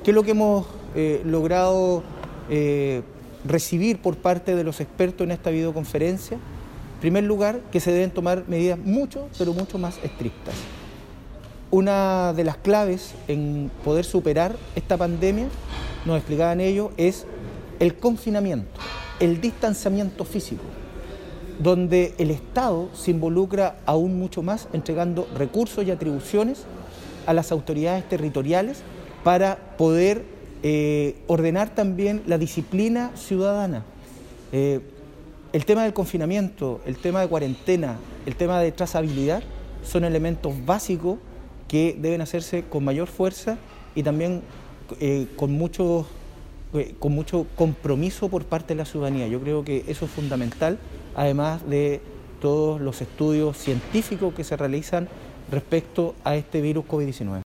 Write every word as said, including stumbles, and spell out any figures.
¿Qué es lo que hemos eh, logrado eh, recibir por parte de los expertos en esta videoconferencia? En primer lugar, que se deben tomar medidas mucho, pero mucho más estrictas. Una de las claves en poder superar esta pandemia, nos explicaban ellos, es el confinamiento, el distanciamiento físico, donde el Estado se involucra aún mucho más entregando recursos y atribuciones a las autoridades territoriales para poder eh, ordenar también la disciplina ciudadana. Eh, el tema del confinamiento, el tema de cuarentena, el tema de trazabilidad son elementos básicos que deben hacerse con mayor fuerza y también eh, con mucho, eh, con mucho compromiso por parte de la ciudadanía. Yo creo que eso es fundamental, además de todos los estudios científicos que se realizan respecto a este virus COVID diecinueve.